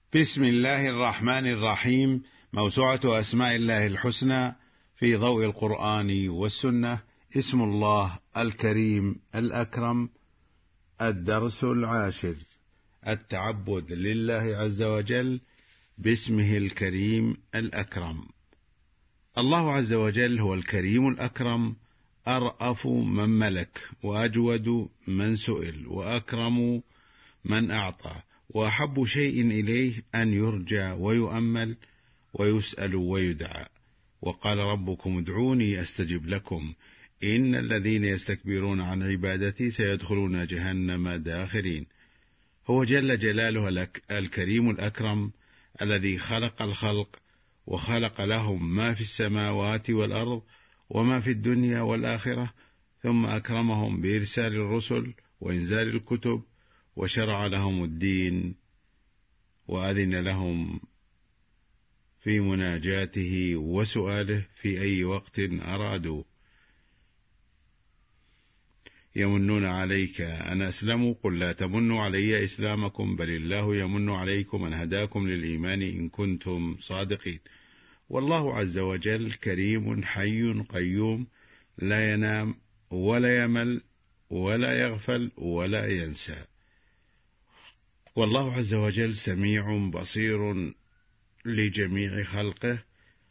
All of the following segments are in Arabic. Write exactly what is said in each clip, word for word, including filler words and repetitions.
بسم الله الرحمن الرحيم. موسوعة أسماء الله الحسنى في ضوء القرآن والسنة. اسم الله الكريم الأكرم. الدرس العاشر: التعبد لله عز وجل باسمه الكريم الأكرم. الله عز وجل هو الكريم الأكرم، أرأف من ملك، وأجود من سئل، وأكرم من أعطى، وأحب شيء إليه أن يرجى ويؤمل ويسأل ويدعى. وقال ربكم ادعوني أستجب لكم إن الذين يستكبرون عن عبادتي سيدخلون جهنم داخرين. هو جل جلاله الكريم الأكرم الذي خلق الخلق وخلق لهم ما في السماوات والأرض وما في الدنيا والآخرة، ثم أكرمهم بإرسال الرسل وإنزال الكتب، وشرع لهم الدين، وأذن لهم في مناجاته وسؤاله في أي وقت أرادوا. يمنون عليك أن أسلموا، قل لا تمنوا علي إسلامكم بل الله يمن عليكم أن هداكم للإيمان إن كنتم صادقين. والله عز وجل كريم حي قيوم، لا ينام ولا يمل ولا يغفل ولا ينسى. والله عز وجل سميع بصير لجميع خلقه،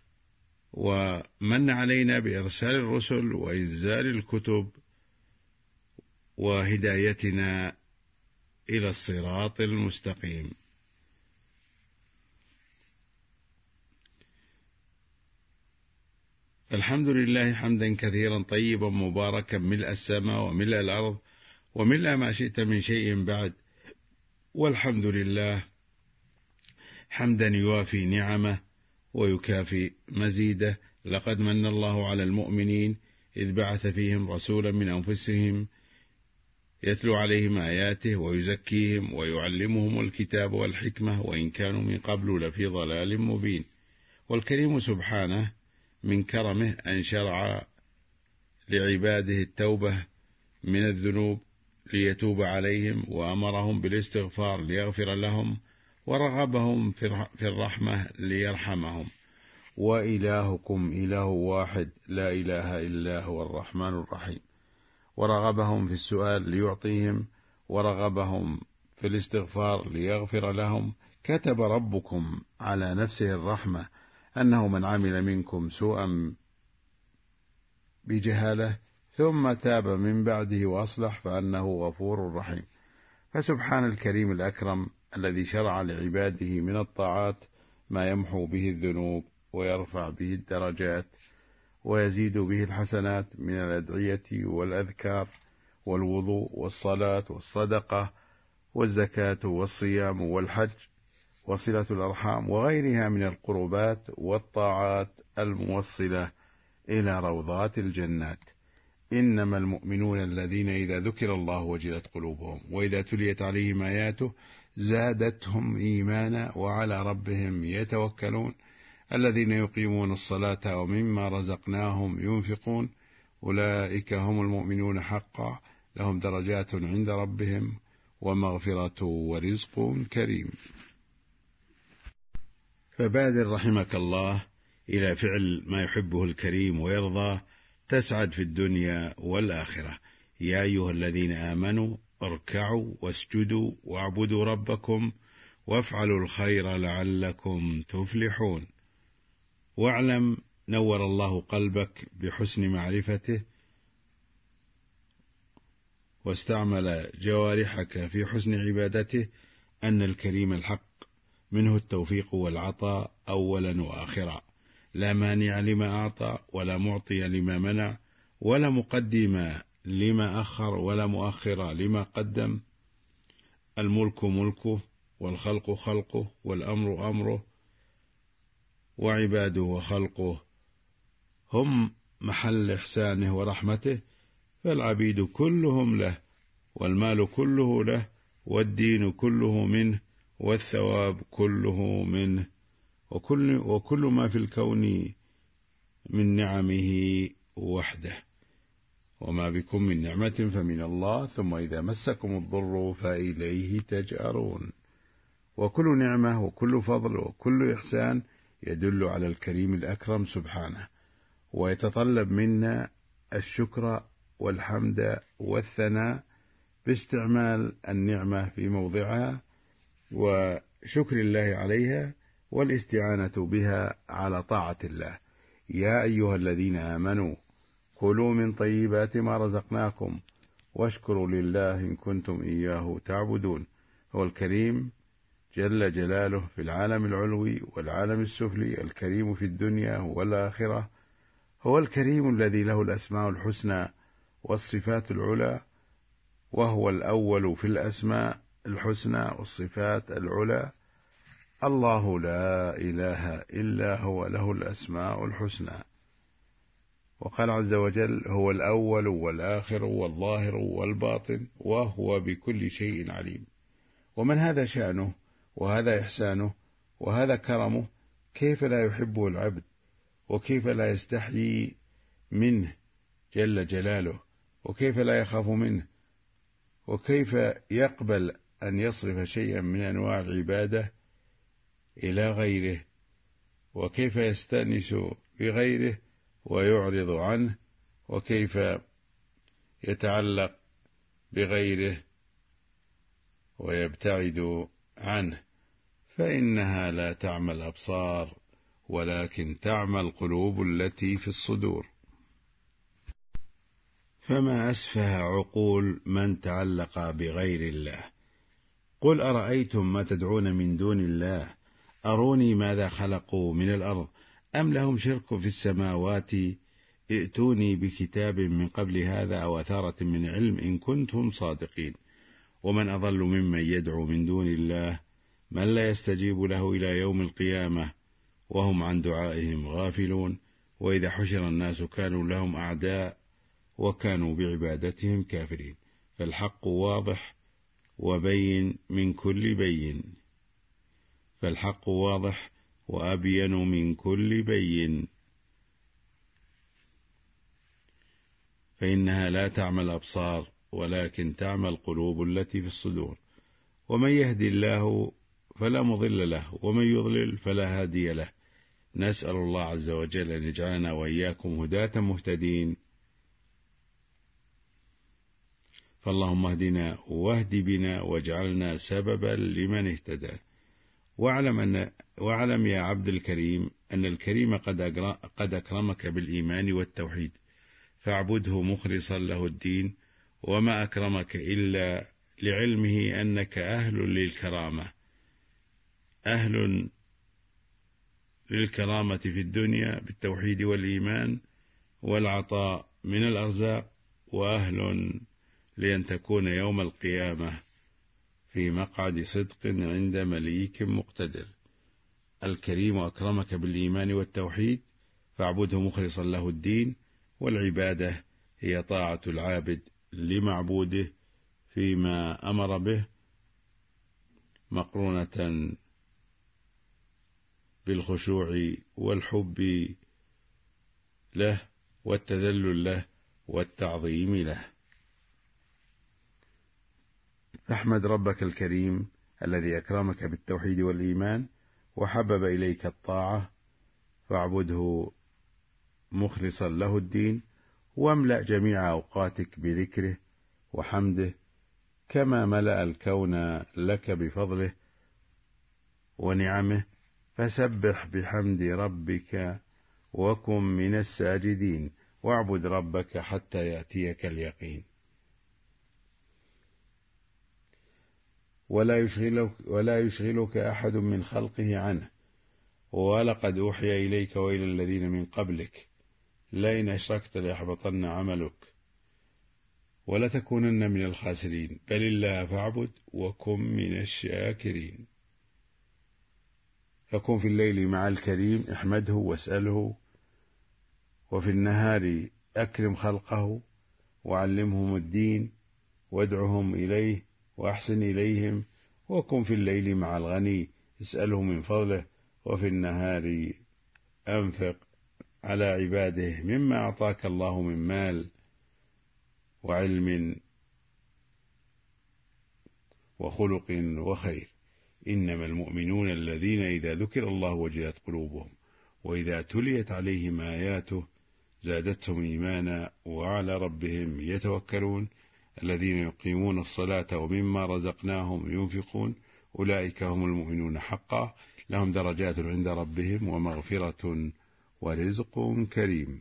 ومن علينا بإرسال الرسل وإنزال الكتب وهدايتنا إلى الصراط المستقيم. الحمد لله حمدا كثيرا طيبا مباركا ملء السماء وملء الأرض وملء ما شئت من شيء بعد، والحمد لله حمدا يوافي نعمه ويكافي مزيده. لقد من الله على المؤمنين إذ بعث فيهم رسولا من أنفسهم يتلو عليهم آياته ويزكيهم ويعلمهم الكتاب والحكمة وإن كانوا من قبل لفي ضلال مبين. والكريم سبحانه من كرمه أن شرع لعباده التوبة من الذنوب ليتوب عليهم، وأمرهم بالاستغفار ليغفر لهم، ورغبهم في الرحمة ليرحمهم. وإلهكم إله واحد لا إله إلا هو الرحمن الرحيم. ورغبهم في السؤال ليعطيهم، ورغبهم في الاستغفار ليغفر لهم. كتب ربكم على نفسه الرحمة أنه من عمل منكم سوءا بجهالة ثم تاب من بعده وأصلح فأنه غفور رحيم. فسبحان الكريم الأكرم الذي شرع لعباده من الطاعات ما يمحو به الذنوب ويرفع به الدرجات ويزيد به الحسنات من الأدعية والأذكار والوضوء والصلاة والصدقة والزكاة والصيام والحج وصلة الأرحام وغيرها من القربات والطاعات الموصلة إلى روضات الجنات. إنما المؤمنون الذين إذا ذكر الله وجلت قلوبهم وإذا تليت عليهم آياته زادتهم إيمانا وعلى ربهم يتوكلون الذين يقيمون الصلاة ومما رزقناهم ينفقون أولئك هم المؤمنون حقا لهم درجات عند ربهم ومغفرة ورزق كريم. فبادر رحمك الله إلى فعل ما يحبه الكريم ويرضاه تسعد في الدنيا والآخرة. يا أيها الذين آمنوا اركعوا واسجدوا واعبدوا ربكم وافعلوا الخير لعلكم تفلحون. واعلم نور الله قلبك بحسن معرفته واستعمل جوارحك في حسن عبادته أن الكريم الحق منه التوفيق والعطاء أولا وآخرا، لا مانع لما أعطى ولا معطي لما منع ولا مقدم لما أخر ولا مؤخر لما قدم. الملك ملكه والخلق خلقه والأمر أمره وعباده وخلقه هم محل إحسانه ورحمته، فالعبيد كلهم له والمال كله له والدين كله منه والثواب كله منه، وكل, وكل ما في الكون من نعمه وحده. وما بكم من نعمة فمن الله ثم إذا مسكم الضر فإليه تجأرون. وكل نعمة وكل فضل وكل إحسان يدل على الكريم الأكرم سبحانه، ويتطلب منا الشكر والحمد والثناء باستعمال النعمة في موضعها وشكر الله عليها والاستعانة بها على طاعة الله. يا أيها الذين آمنوا كلوا من طيبات ما رزقناكم واشكروا لله إن كنتم إياه تعبدون. هو الكريم جل جلاله في العالم العلوي والعالم السفلي، الكريم في الدنيا والآخرة. هو الكريم الذي له الأسماء الحسنى والصفات العلى، وهو الأول في الأسماء الحسنى والصفات العلى. الله لا إله إلا هو له الأسماء الحسنى. وقال عز وجل: هو الأول والآخر والظاهر والباطن وهو بكل شيء عليم. ومن هذا شأنه وهذا إحسانه وهذا كرمه، كيف لا يحبه العبد، وكيف لا يستحيي منه جل جلاله، وكيف لا يخاف منه، وكيف يقبل أن يصرف شيئا من أنواع العبادة إلى غيره، وكيف يستأنس بغيره ويعرض عنه، وكيف يتعلق بغيره ويبتعد عنه. فإنها لا تعمى الأبصار ولكن تعمى القلوب التي في الصدور. فما أسفه عقول من تعلق بغير الله. قل أرأيتم ما تدعون من دون الله أروني ماذا خلقوا من الأرض أم لهم شرك في السماوات ائتوني بكتاب من قبل هذا أو أثارة من علم إن كنتم صادقين. ومن أضل ممن يدعو من دون الله من لا يستجيب له إلى يوم القيامة وهم عن دعائهم غافلون. وإذا حشر الناس كانوا لهم أعداء وكانوا بعبادتهم كافرين. فالحق واضح وبين من كل بين فالحق واضح وأبين من كل بين فإنها لا تعمى الأبصار ولكن تعمى القلوب التي في الصدور. ومن يهدي الله فلا مضل له ومن يضلل فلا هادي له. نسأل الله عز وجل أن يجعلنا وإياكم هداة مهتدين. فاللهم اهدنا واهد بنا واجعلنا سببا لمن اهتدى. واعلم, أن واعلم يا عبد الكريم أن الكريم قد أكرمك بالإيمان والتوحيد، فاعبده مخلصا له الدين. وما أكرمك إلا لعلمه أنك أهل للكرامة أهل للكرامة في الدنيا بالتوحيد والإيمان والعطاء من الأرزاق، وأهل لأن تكون يوم القيامة في مقعد صدق عند مليك مقتدر. الكريم أكرمك بالإيمان والتوحيد فاعبده مخلصا له الدين. والعبادة هي طاعة العابد لمعبوده فيما أمر به مقرونة بالخشوع والحب له والتذلل له والتعظيم له. فاحمد ربك الكريم الذي أكرمك بالتوحيد والإيمان وحبب إليك الطاعة، فاعبده مخلصا له الدين، واملأ جميع أوقاتك بذكره وحمده كما ملأ الكون لك بفضله ونعمه. فسبح بحمد ربك وكن من الساجدين واعبد ربك حتى يأتيك اليقين. ولا يشغلك, ولا يشغلك أحد من خلقه عنه. ولقد أوحي إليك وإلى الذين من قبلك لئن أشركت ليحبطن عملك ولتكونن من الخاسرين. بل الله فاعبد وكن من الشاكرين. فكن في الليل مع الكريم احمده واسأله، وفي النهار أكرم خلقه وعلمهم الدين وادعهم إليه وأحسن إليهم. وكن في الليل مع الغني اسأله من فضله، وفي النهار أنفق على عباده مما أعطاك الله من مال وعلم وخلق وخير. إنما المؤمنون الذين إذا ذكر الله وجلت قلوبهم وإذا تليت عليهم آياته زادتهم إيمانا وعلى ربهم يتوكلون الذين يقيمون الصلاة ومما رزقناهم ينفقون أولئك هم المؤمنون حقا لهم درجات عند ربهم ومغفرة ورزق كريم.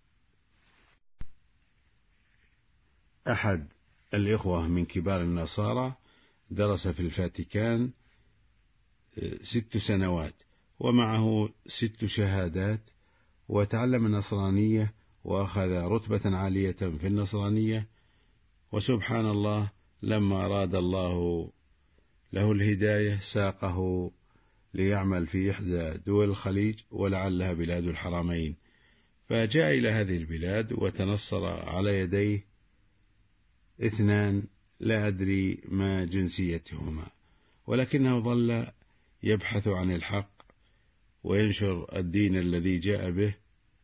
أحد الإخوة من كبار النصارى درس في الفاتيكان ست سنوات ومعه ست شهادات وتعلم النصرانية وأخذ رتبة عالية في النصرانية، وسبحان الله لما أراد الله له الهداية ساقه ليعمل في إحدى دول الخليج ولعلها بلاد الحرمين، فجاء إلى هذه البلاد وتنصر على يديه اثنان لا أدري ما جنسيتهما، ولكنه ظل يبحث عن الحق وينشر الدين الذي جاء به،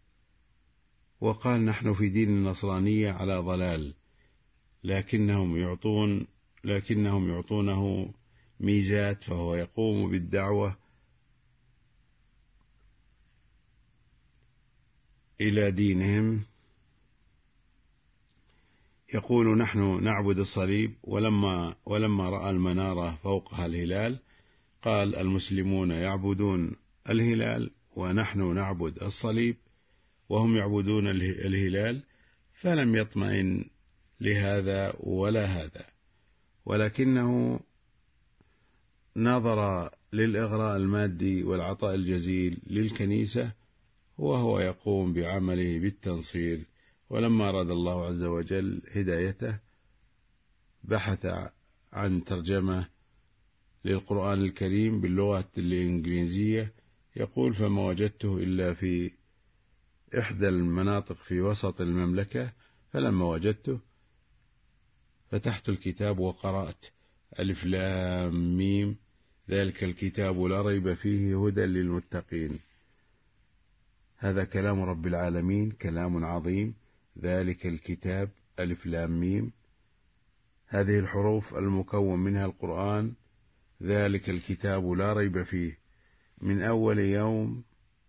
وقال نحن في دين النصرانية على ضلال، لكنهم يعطون لكنهم يعطونه ميزات، فهو يقوم بالدعوة إلى دينهم. يقول نحن نعبد الصليب، ولما, ولما رأى المنارة فوقها الهلال قال المسلمون يعبدون الهلال ونحن نعبد الصليب وهم يعبدون الهلال، فلم يطمئن لهذا ولا هذا، ولكنه نظر للإغراء المادي والعطاء الجزيل للكنيسة وهو يقوم بعمله بالتنصير. ولما أراد الله عز وجل هدايته بحث عن ترجمة للقرآن الكريم باللغة الإنجليزية، يقول فما وجدته إلا في إحدى المناطق في وسط المملكة، فلما وجدته فتحت الكتاب وقرأت ألف لام ميم ذلك الكتاب لا ريب فيه هدى للمتقين. هذا كلام رب العالمين، كلام عظيم. ذلك الكتاب ألف لام ميم، هذه الحروف المكون منها القرآن، ذلك الكتاب لا ريب فيه، من أول يوم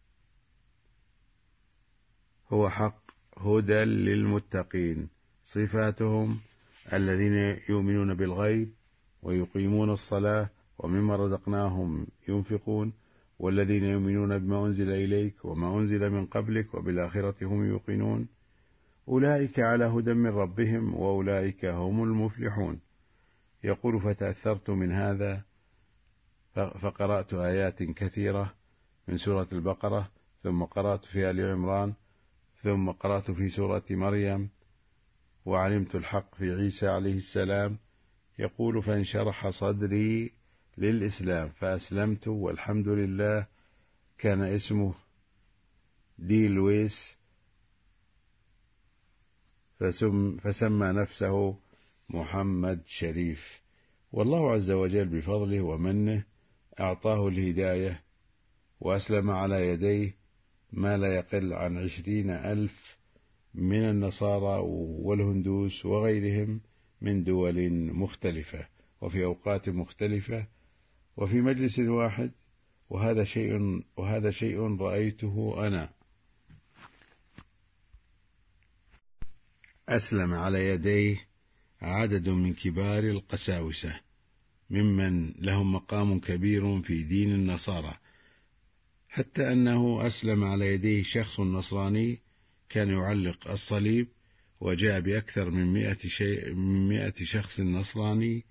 هو حق هدى للمتقين. صفاتهم الذين يؤمنون بالغيب ويقيمون الصلاة ومما رزقناهم ينفقون والذين يؤمنون بما أنزل إليك وما أنزل من قبلك وبالآخرة هم يوقنون أولئك على هدى من ربهم وأولئك هم المفلحون. يقول فتأثرت من هذا فقرأت آيات كثيرة من سورة البقرة، ثم قرأت في آل عمران، ثم قرأت في سورة مريم، وعلمت الحق في عيسى عليه السلام. يقول فانشرح صدري للإسلام فأسلمت والحمد لله. كان اسمه دي لويس فسم فسمى نفسه محمد شريف، والله عز وجل بفضله ومنه أعطاه الهداية وأسلم على يديه ما لا يقل عن عشرين ألف من النصارى والهندوس وغيرهم من دول مختلفة وفي أوقات مختلفة وفي مجلس واحد، وهذا شيء وهذا شيء رأيته أنا. أسلم على يديه عدد من كبار القساوسة ممن لهم مقام كبير في دين النصارى، حتى أنه أسلم على يديه شخص نصراني كان يعلق الصليب، وجاء بأكثر من مئة, شيء من مئة شخص نصراني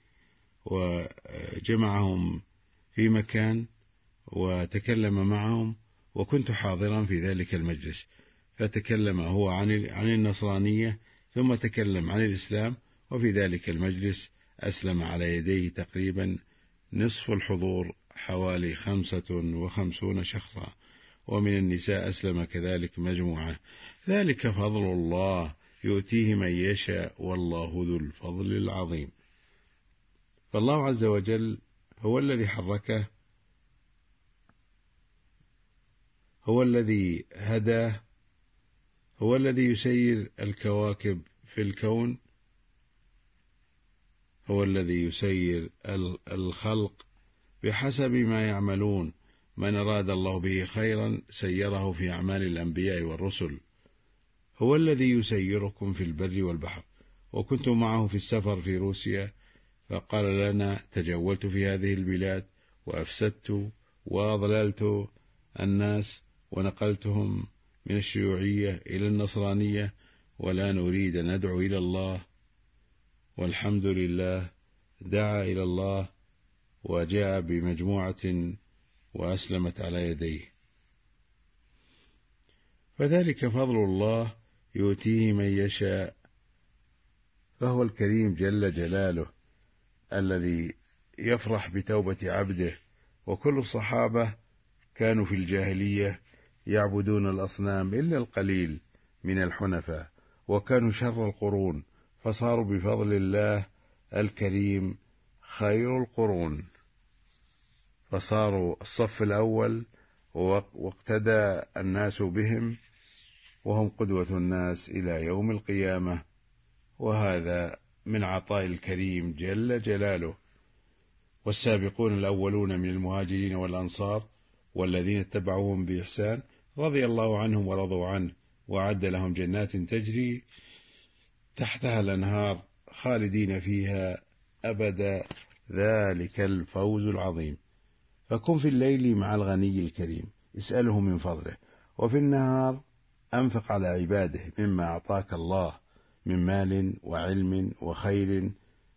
وجمعهم في مكان وتكلم معهم، وكنت حاضرا في ذلك المجلس، فتكلم هو عن عن النصرانية ثم تكلم عن الإسلام، وفي ذلك المجلس أسلم على يديه تقريبا نصف الحضور حوالي خمسة وخمسون شخصا، ومن النساء أسلم كذلك مجموعة. ذلك فضل الله يؤتيه من يشاء والله ذو الفضل العظيم. فالله عز وجل هو الذي حركه، هو الذي هداه، هو الذي يسير الكواكب في الكون، هو الذي يسير الخلق بحسب ما يعملون. من أراد الله به خيرا سيره في أعمال الأنبياء والرسل. هو الذي يسيركم في البر والبحر. وكنت معه في السفر في روسيا، فقال لنا: تجولت في هذه البلاد وأفسدت وأضللت الناس ونقلتهم من الشيوعية إلى النصرانية، ولا نريد أن ندعو إلى الله. والحمد لله دعا إلى الله وجاء بمجموعة وأسلمت على يديه. فذلك فضل الله يؤتيه من يشاء، فهو الكريم جل جلاله الذي يفرح بتوبة عبده. وكل الصحابة كانوا في الجاهلية يعبدون الأصنام إلا القليل من الحنفاء، وكانوا شر القرون، فصاروا بفضل الله الكريم خير القرون، فصاروا الصف الأول واقتدى الناس بهم، وهم قدوة الناس إلى يوم القيامة. وهذا من عطاء الكريم جل جلاله. والسابقون الأولون من المهاجرين والأنصار والذين اتبعوهم بإحسان رضي الله عنهم ورضوا عنه، وأعد لهم جنات تجري تحتها الأنهار خالدين فيها أبدا، ذلك الفوز العظيم. فكن في الليل مع الغني الكريم، اسأله من فضله، وفي النهار أنفق على عباده مما أعطاك الله من مال وعلم وخير.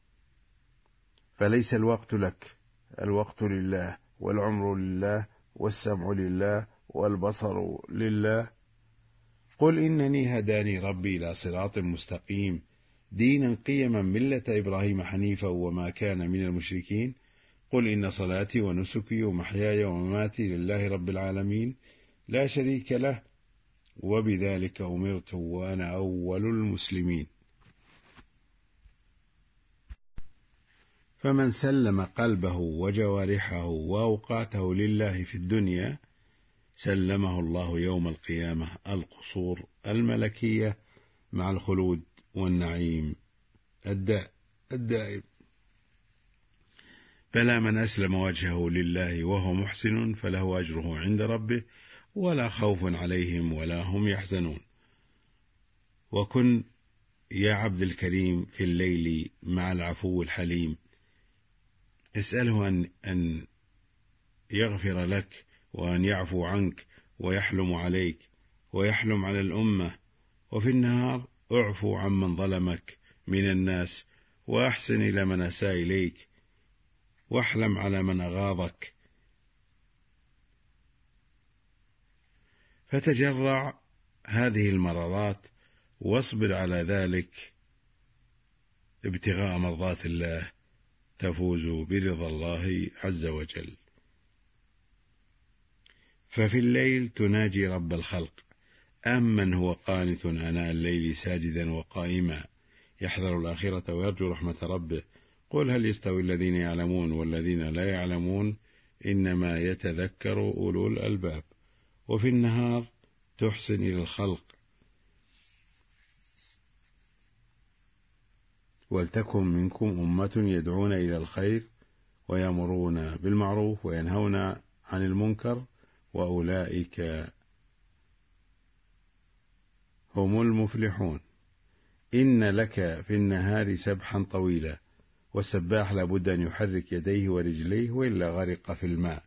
فليس الوقت لك، الوقت لله، والعمر لله، والسمع لله، والبصر لله. قل إنني هداني ربي إلى صراط مستقيم دينا قيما ملة إبراهيم حنيفا وما كان من المشركين. قل إن صلاتي ونسكي ومحياي ومماتي لله رب العالمين لا شريك له وبذلك أمرت وأنا أول المسلمين. فمن سلم قلبه وجوارحه وأوقاته لله في الدنيا سلمه الله يوم القيامة القصور الملكية مع الخلود والنعيم الدائم. فلا من أسلم وجهه لله وهو محسن فله أجره عند ربه ولا خوف عليهم ولا هم يحزنون. وكن يا عبد الكريم في الليل مع العفو الحليم، اسأله أن, أن يغفر لك وأن يعفو عنك ويحلم عليك ويحلم على الأمة. وفي النهار اعفو عمن ظلمك من الناس وأحسن إلى من أساء إليك واحلم على من أغاظك. فتجرع هذه المرارات واصبر على ذلك ابتغاء مرضات الله، تفوز برضا الله عز وجل. ففي الليل تناجي رب الخلق، أمن هو قانت آناء الليل ساجدا وقائما يحذر الآخرة ويرجو رحمة ربه. قل هل يستوي الذين يعلمون والذين لا يعلمون إنما يتذكر أولو الألباب. وفي النهار تحسن إلى الخلق، ولتكن منكم أمة يدعون إلى الخير ويأمرون بالمعروف وينهون عن المنكر وأولئك هم المفلحون. إن لك في النهار سبحا طويلا، والسباح لابد أن يحرك يديه ورجليه وإلا غرق في الماء.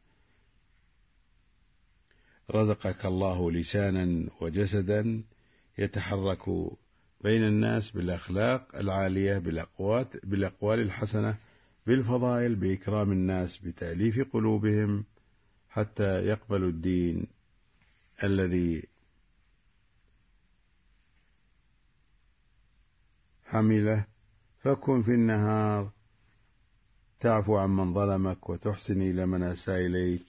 رزقك الله لسانا وجسدا يتحرك بين الناس بالأخلاق العالية، بالأقوال الحسنة، بالفضائل، بإكرام الناس، بتأليف قلوبهم حتى يقبلوا الدين الذي حمله. فكن في النهار تعفو عن من ظلمك وتحسن إلى من أساء إليك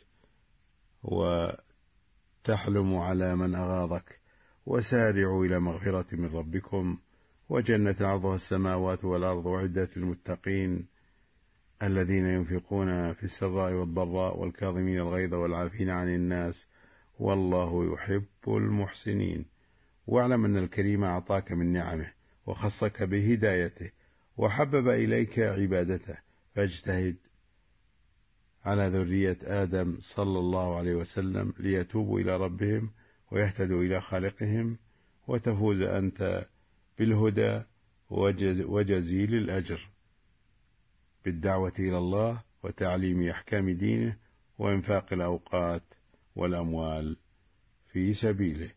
وتحلم على من أغاظك، وسارعوا إلى مغفرة من ربكم وجنة عرضها السماوات والأرض وعدة المتقين الذين ينفقون في السراء والضراء والكاظمين الغيظ والعافين عن الناس والله يحب المحسنين. واعلم أن الكريم أعطاك من نعمه وخصك بهدايته وحبب إليك عبادته، فاجتهد على ذرية آدم صلى الله عليه وسلم ليتوبوا إلى ربهم ويهتدوا إلى خالقهم، وتفوز أنت بالهدى وجزيل الأجر بالدعوة إلى الله وتعليم أحكام دينه وإنفاق الأوقات والأموال في سبيله.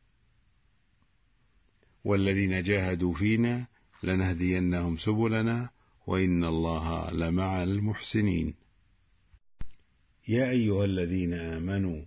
والذين جاهدوا فينا لنهدينهم سبلنا وإن الله لمع المحسنين. يا أيها الذين آمنوا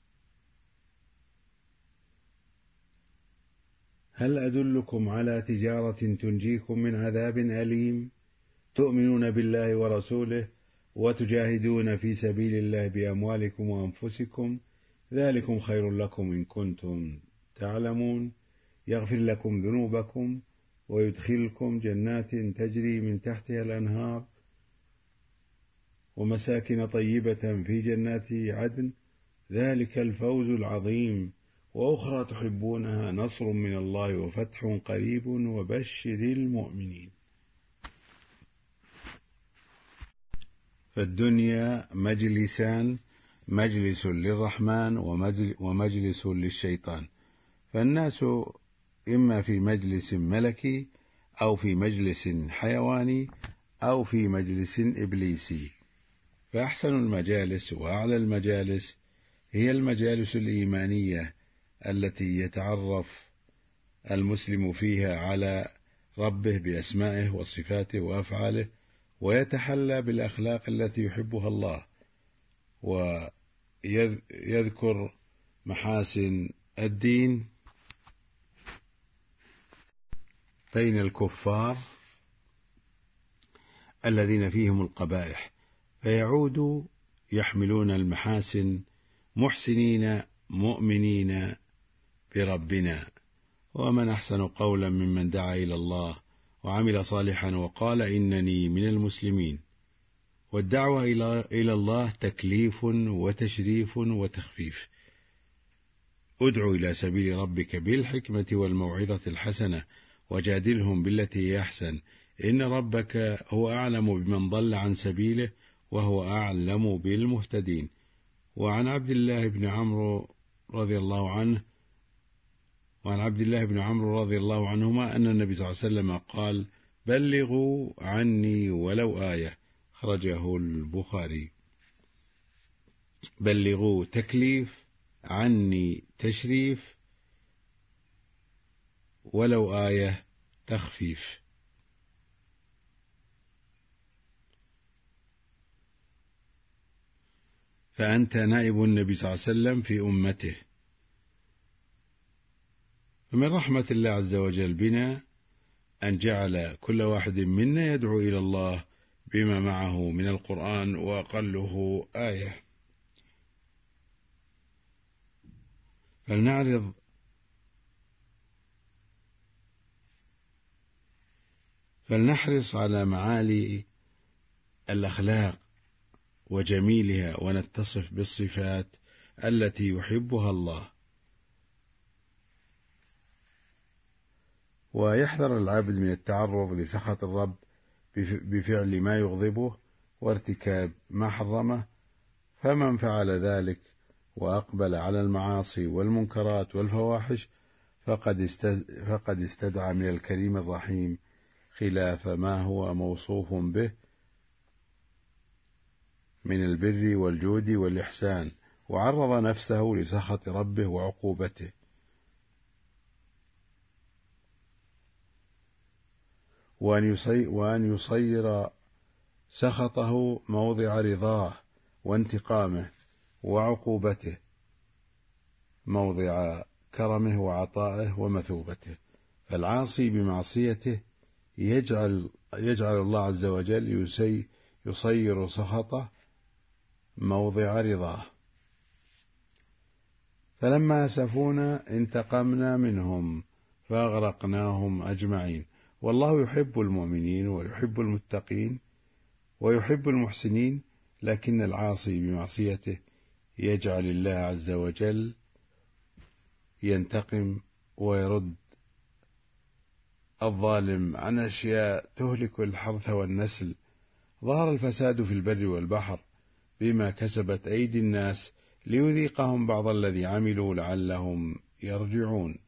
هل أدلكم على تجارة تنجيكم من عذاب أليم تؤمنون بالله ورسوله وتجاهدون في سبيل الله بأموالكم وأنفسكم ذلكم خير لكم إن كنتم تعلمون يغفر لكم ذنوبكم ويدخلكم جنات تجري من تحتها الأنهار ومساكن طيبة في جنات عدن ذلك الفوز العظيم وأخرى تحبونها نصر من الله وفتح قريب وبشر المؤمنين. فالدنيا مجلسان، مجلس للرحمن ومجلس للشيطان، فالناس إما في مجلس ملكي أو في مجلس حيواني أو في مجلس إبليسي، فأحسن المجالس وأعلى المجالس هي المجالس الإيمانية التي يتعرف المسلم فيها على ربه بأسمائه وصفاته وأفعاله ويتحلى بالأخلاق التي يحبها الله ويذكر محاسن الدين بين الكفار الذين فيهم القبائح، فيعودوا يحملون المحاسن محسنين مؤمنين بربنا. ومن أحسن قولا ممن دعا إلى الله وعمل صالحا وقال إنني من المسلمين. والدعوة إلى الله تكليف وتشريف وتخفيف. ادع إلى سبيل ربك بالحكمة والموعظة الحسنة وجادلهم بالتي هي أحسن إن ربك هو أعلم بمن ضل عن سبيله وهو أعلم بالمهتدين. وعن عبد الله بن عمرو رضي الله عنه وعن عبد الله بن عمرو رضي الله عنهما أن النبي صلى الله عليه وسلم قال بلغوا عني ولو آية، خرجه البخاري. بلغوا تكليف، عني تشريف، ولو آية تخفيف. فأنت نائب النبي صلى الله عليه وسلم في أمته. فمن رحمة الله عز وجل بنا أن جعل كل واحد منا يدعو إلى الله بما معه من القرآن وأقله آية. فلنعرض فلنحرص على معالي الأخلاق وجميلها ونتصف بالصفات التي يحبها الله. ويحذر العبد من التعرض لسخط الرب بفعل ما يغضبه وارتكاب ما حرمه، فمن فعل ذلك وأقبل على المعاصي والمنكرات والفواحش فقد استدعى من الكريم الرحيم خلاف ما هو موصوف به من البر والجود والإحسان، وعرض نفسه لسخط ربه وعقوبته. وأن يصير سخطه موضع رضاه وانتقامه، وعقوبته موضع كرمه وعطائه ومثوبته. فالعاصي بمعصيته يجعل, يجعل الله عز وجل يسي يصير سخطه موضع رضاه. فلما أسفونا انتقمنا منهم فأغرقناهم أجمعين. والله يحب المؤمنين ويحب المتقين ويحب المحسنين، لكن العاصي بمعصيته يجعل الله عز وجل ينتقم ويرد الظالم عن أشياء تهلك الحرث والنسل. ظهر الفساد في البر والبحر بما كسبت أيدي الناس ليذيقهم بعض الذي عملوا لعلهم يرجعون.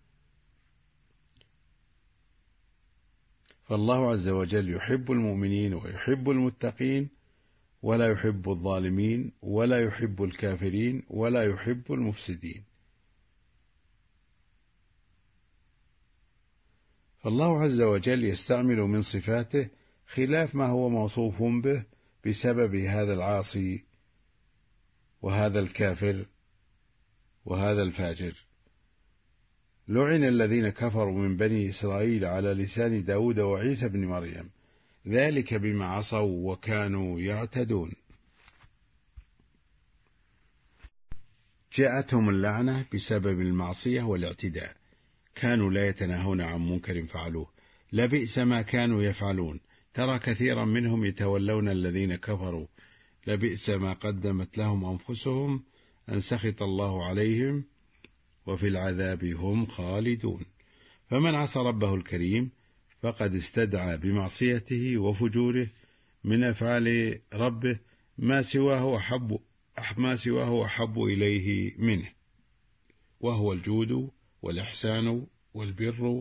فالله عز وجل يحب المؤمنين ويحب المتقين، ولا يحب الظالمين ولا يحب الكافرين ولا يحب المفسدين. فالله عز وجل يستعمل من صفاته خلاف ما هو موصوف به بسبب هذا العاصي وهذا الكافر وهذا الفاجر. لعن الذين كفروا من بني إسرائيل على لسان داود وعيسى بن مريم، ذلك بما عصوا وكانوا يعتدون. جاءتهم اللعنة بسبب المعصية والاعتداء، كانوا لا يتناهون عن منكر فعلوه، لبئس ما كانوا يفعلون. ترى كثيرا منهم يتولون الذين كفروا، لبئس ما قدمت لهم أنفسهم أن سخط الله عليهم وفي العذاب هم خالدون. فمن عصى ربه الكريم فقد استدعى بمعصيته وفجوره من أفعال ربه ما سواه أحب, ما سواه أحب إليه منه، وهو الجود والإحسان والبر.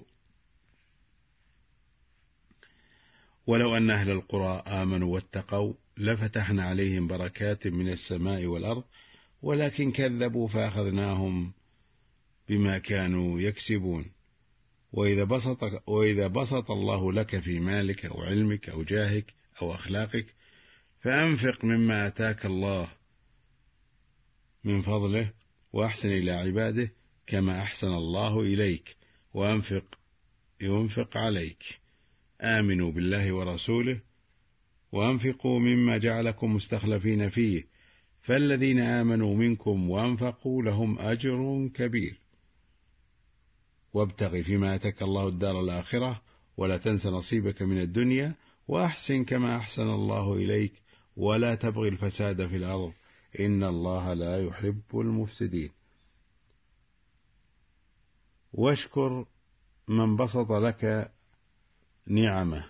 ولو أن أهل القرى آمنوا واتقوا لفتحنا عليهم بركات من السماء والأرض، ولكن كذبوا فأخذناهم بما كانوا يكسبون. وإذا بسط, وإذا بسط الله لك في مالك أو علمك أو جاهك أو أخلاقك فأنفق مما آتاك الله من فضله، وأحسن إلى عباده كما أحسن الله إليك، وأنفق ينفق عليك. آمنوا بالله ورسوله وأنفقوا مما جعلكم مستخلفين فيه، فالذين آمنوا منكم وأنفقوا لهم أجر كبير. وابتغ فيما آتاك الله الدار الآخرة ولا تنس نصيبك من الدنيا، وأحسن كما أحسن الله إليك، ولا تبغي الفساد في الأرض إن الله لا يحب المفسدين. واشكر من بسط لك نعمه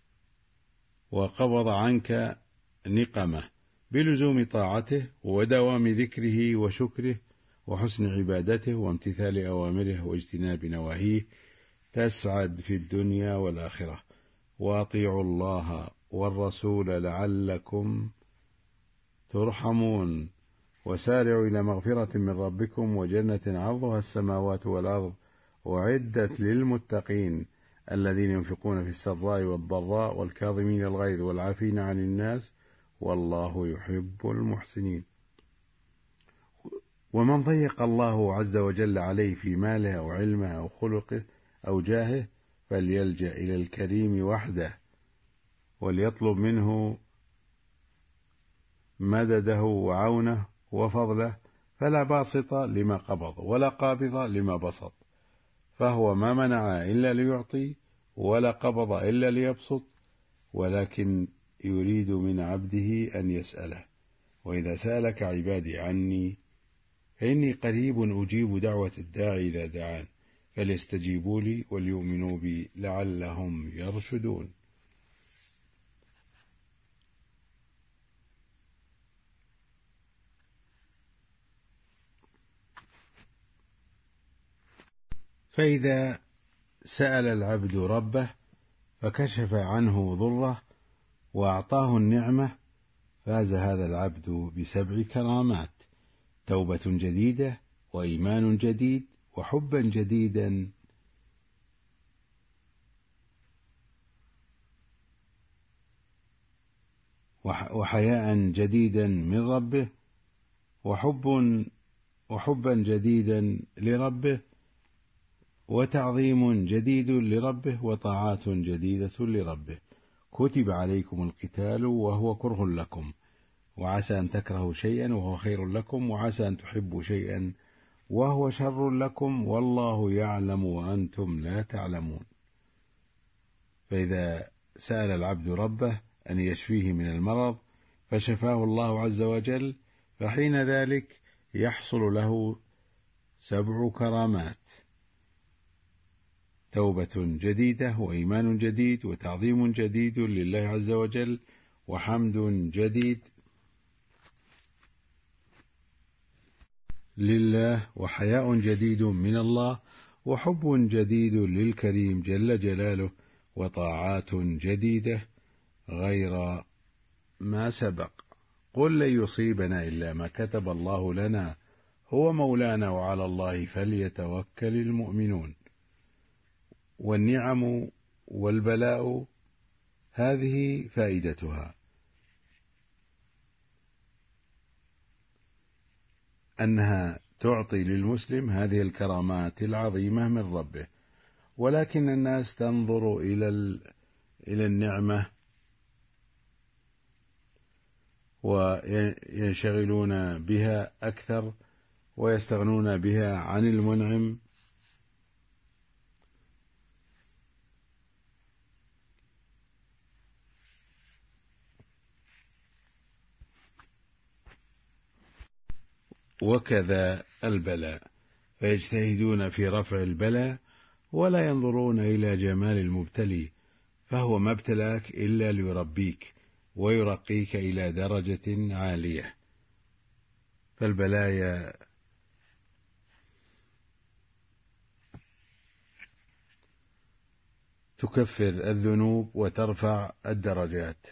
وقبض عنك نقمه بلزوم طاعته ودوام ذكره وشكره وحسن عبادته وامتثال أوامره واجتناب نواهيه، تسعد في الدنيا والآخرة. وأطيعوا الله والرسول لعلكم ترحمون. وسارعوا إلى مغفرة من ربكم وجنة عرضها السماوات والأرض أعدت للمتقين الذين ينفقون في السراء والضراء والكاظمين الغيظ والعافين عن الناس والله يحب المحسنين. ومن ضيق الله عز وجل عليه في ماله أو علمه أو خلقه أو جاهه فليلجأ إلى الكريم وحده وليطلب منه مدده وعونه وفضله، فلا باسط لما قبض ولا قابض لما بسط، فهو ما منع إلا ليعطي ولا قبض إلا ليبسط، ولكن يريد من عبده أن يسأله. وإذا سألك عبادي عني فإني قريب أجيب دعوة الداعي إذا دعان، فليستجيبوا لي وليؤمنوا بي لعلهم يرشدون. فإذا سأل العبد ربه فكشف عنه ضره وأعطاه النعمة فاز هذا العبد بسبع كرامات: توبة جديدة وإيمان جديد وحبا جديدا وحياء جديدا من ربه وحب وحبا جديدا لربه وتعظيم جديد لربه وطاعات جديدة لربه. كتب عليكم القتال وهو كره لكم، وعسى أن تكرهوا شيئا وهو خير لكم، وعسى أن تحبوا شيئا وهو شر لكم، والله يعلم وأنتم لا تعلمون. فإذا سأل العبد ربه أن يشفيه من المرض فشفاه الله عز وجل، فحين ذلك يحصل له سبع كرامات: توبة جديدة وإيمان جديد وتعظيم جديد لله عز وجل وحمد جديد لله، وحياء جديد من الله، وحب جديد للكريم جل جلاله، وطاعات جديدة غير ما سبق. قل لن يصيبنا إلا ما كتب الله لنا هو مولانا وعلى الله فليتوكل المؤمنون. والنعم والبلاء هذه فائدتها أنها تعطي للمسلم هذه الكرامات العظيمة من ربه، ولكن الناس تنظر إلى إلى النعمة وينشغلون بها أكثر ويستغنون بها عن المنعم. وكذا البلاء، فيجتهدون في رفع البلاء ولا ينظرون إلى جمال المبتلي، فهو ما ابتلاك إلا ليربيك ويرقيك إلى درجة عالية. فالبلايا تكفر الذنوب وترفع الدرجات.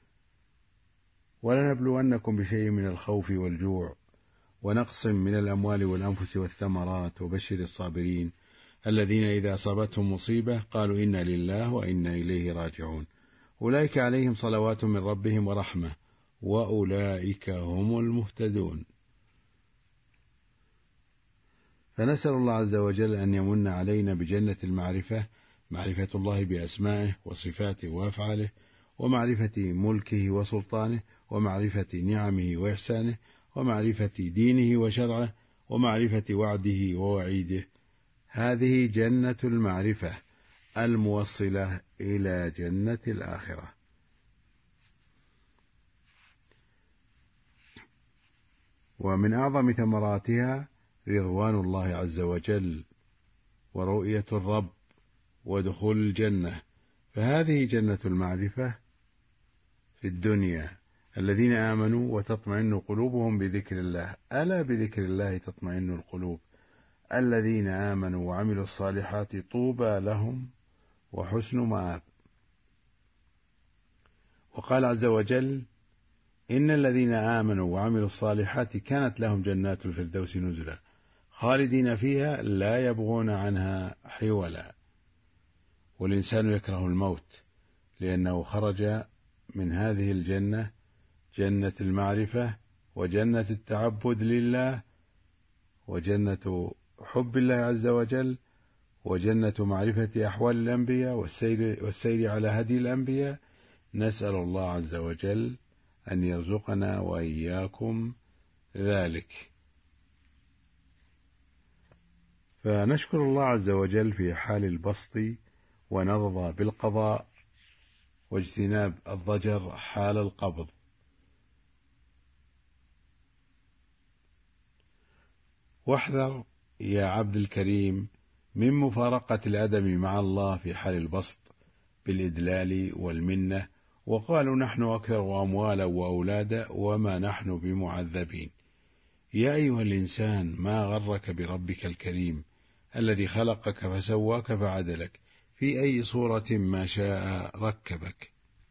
ولنبلونكم بشيء من الخوف والجوع ونقص من الأموال والأنفس والثمرات وبشر الصابرين الذين إذا أصابتهم مصيبة قالوا إنا لله وإنا إليه راجعون أولئك عليهم صلوات من ربهم ورحمة وأولئك هم المهتدون. فنسأل الله عز وجل أن يمن علينا بجنة المعرفة، معرفة الله بأسمائه وصفاته وأفعاله، ومعرفة ملكه وسلطانه، ومعرفة نعمه وإحسانه، ومعرفة دينه وشرعه، ومعرفة وعده ووعيده. هذه جنة المعرفة الموصلة إلى جنة الآخرة. ومن أعظم ثمراتها رضوان الله عز وجل ورؤية الرب ودخول الجنة. فهذه جنة المعرفة في الدنيا، الذين آمنوا وتطمئن قلوبهم بذكر الله، ألا بذكر الله تطمئن القلوب. الذين آمنوا وعملوا الصالحات طوبى لهم وحسن مآب. وقال عز وجل إن الذين آمنوا وعملوا الصالحات كانت لهم جنات الفردوس نزلا خالدين فيها لا يبغون عنها حولا. والإنسان يكره الموت لأنه خرج من هذه الجنة، جنة المعرفة وجنة التعبد لله وجنة حب الله عز وجل وجنة معرفة أحوال الأنبياء والسير, والسير على هدي الأنبياء. نسأل الله عز وجل أن يرزقنا وإياكم ذلك. فنشكر الله عز وجل في حال البسط ونرضى بالقضاء واجتناب الضجر حال القبض. واحذر يا عبد الكريم من مفارقة الأدب مع الله في حال البسط بالإدلال والمنة، وقالوا نحن أكثر أموالا وأولادا وما نحن بمعذبين. يا أيها الإنسان ما غرك بربك الكريم الذي خلقك فسواك فعدلك في أي صورة ما شاء ركبك.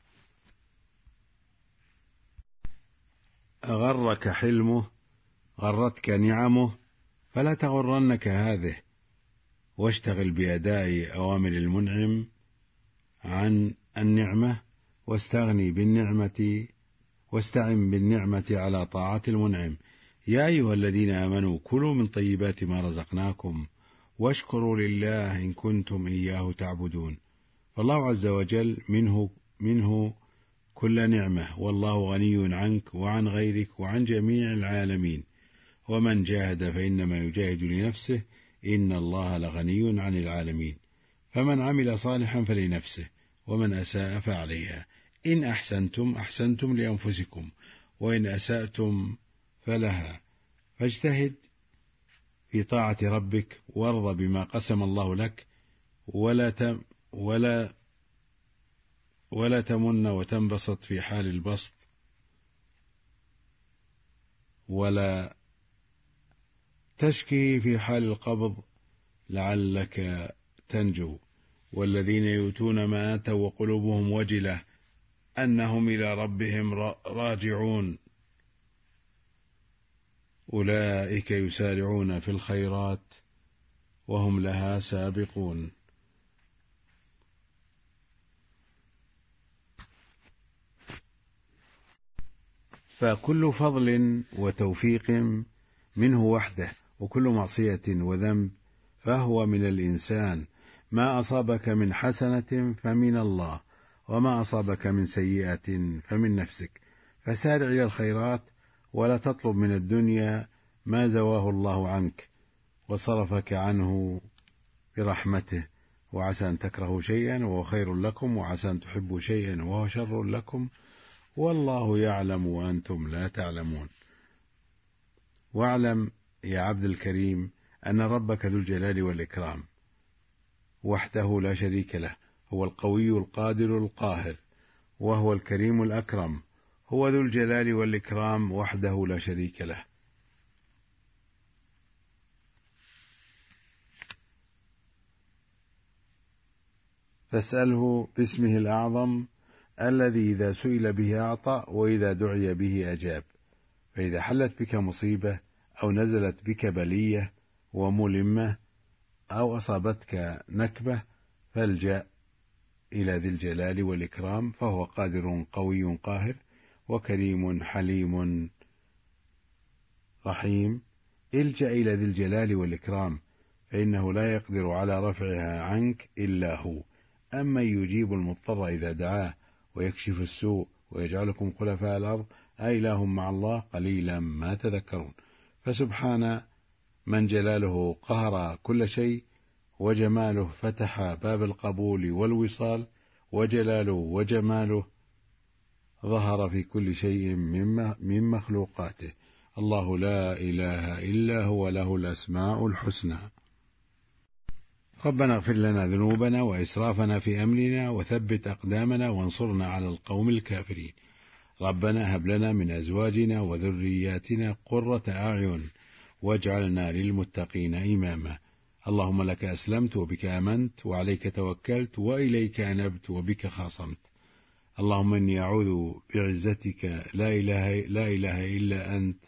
أغرك حلمه، غرتك نعمه، فلا تغرنك هذه، واشتغل بأداء أوامر المنعم عن النعمة، واستغني بالنعمة واستعن بالنعمة على طاعة المنعم. يا أيها الذين آمنوا كلوا من طيبات ما رزقناكم واشكروا لله إن كنتم إياه تعبدون. فالله عز وجل منه, منه كل نعمة، والله غني عنك وعن غيرك وعن جميع العالمين. ومن جاهد فإنما يجاهد لنفسه إن الله لغني عن العالمين. فمن عمل صالحا فلنفسه ومن أساء فعليها. إن أحسنتم أحسنتم لأنفسكم وإن أسأتم فلها. فاجتهد في طاعة ربك وارض بما قسم الله لك، ولا تم ولا ولا تمن وتنبسط في حال البسط، ولا تشكي في حال القبض لعلك تنجو، والذين يؤتون ما آتوا وقلوبهم وجلة أنهم إلى ربهم راجعون أولئك يسارعون في الخيرات وهم لها سابقون. فكل فضل وتوفيق منه وحده، وكل معصية وذنب فهو من الإنسان. ما أصابك من حسنة فمن الله، وما أصابك من سيئة فمن نفسك، فسارع إلى الخيرات ولا تطلب من الدنيا ما زواه الله عنك وصرفك عنه برحمته. وعسى أن تكرهوا شيئا وهو خير لكم، وعسى أن تحبوا شيئا وهو شر لكم، والله يعلم وأنتم لا تعلمون. واعلم يا عبد الكريم أن ربك ذو الجلال والإكرام وحده لا شريك له، هو القوي القادر القاهر، وهو الكريم الأكرم، هو ذو الجلال والإكرام وحده لا شريك له. فاسأله باسمه الأعظم الذي إذا سئل به أعطى، وإذا دعي به أجاب. فإذا حلت بك مصيبة أو نزلت بك بلية وملمة أو أصابتك نكبة فالجأ إلى ذي الجلال والإكرام، فهو قادر قوي قاهر وكريم حليم رحيم. الجأ إلى ذي الجلال والإكرام، فإنه لا يقدر على رفعها عنك إلا هو. أما يجيب المضطر إذا دعاه ويكشف السوء ويجعلكم خلفاء الأرض أإله مع الله قليلا ما تذكرون. فسبحان من جلاله قهر كل شيء، وجماله فتح باب القبول والوصال، وجلاله وجماله ظهر في كل شيء من مخلوقاته. الله لا إله إلا هو، له الأسماء الحسنى. ربنا اغفر لنا ذنوبنا وإسرافنا في أمرنا وثبت أقدامنا وانصرنا على القوم الكافرين. ربنا هب لنا من أزواجنا وذرياتنا قرة أعين واجعلنا للمتقين إماما. اللهم لك أسلمت وبك آمنت وعليك توكلت وإليك أنبت وبك خاصمت. اللهم إني أعوذ بعزتك لا إله, لا إله إلا أنت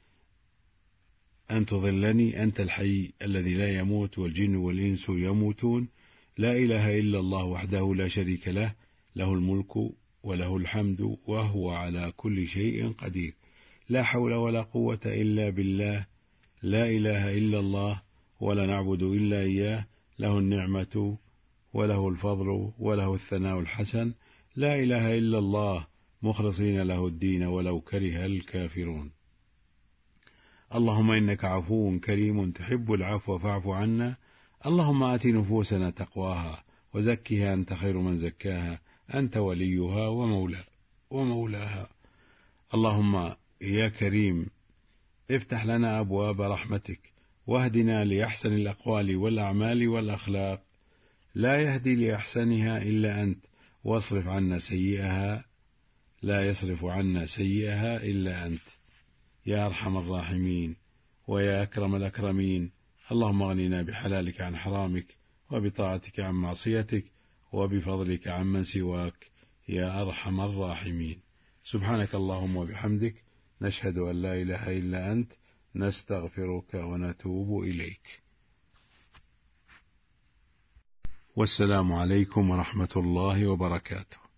أن تضلني، أنت الحي الذي لا يموت والجن والإنس يموتون، لا إله إلا الله وحده لا شريك له، له الملك وله الحمد وهو على كل شيء قدير، لا حول ولا قوة إلا بالله، لا إله إلا الله ولا نعبد إلا إياه، له النعمة وله الفضل وله الثناء الحسن، لا إله إلا الله مخلصين له الدين ولو كره الكافرون. اللهم إنك عفو كريم تحب العفو فاعف عنا. اللهم آت نفوسنا تقواها وزكها أنت خير من زكاها، أنت وليها ومولا ومولاها. اللهم يا كريم افتح لنا أبواب رحمتك واهدنا لأحسن الأقوال والأعمال والأخلاق، لا يهدي لأحسنها إلا أنت، واصرف عنا سيئها لا يصرف عنا سيئها إلا أنت، يا أرحم الراحمين ويا أكرم الأكرمين. اللهم اغننا بحلالك عن حرامك وبطاعتك عن معصيتك وبفضلك عن من سواك، يا أرحم الراحمين. سبحانك اللهم وبحمدك، نشهد أن لا إله إلا أنت، نستغفرك ونتوب إليك. والسلام عليكم ورحمة الله وبركاته.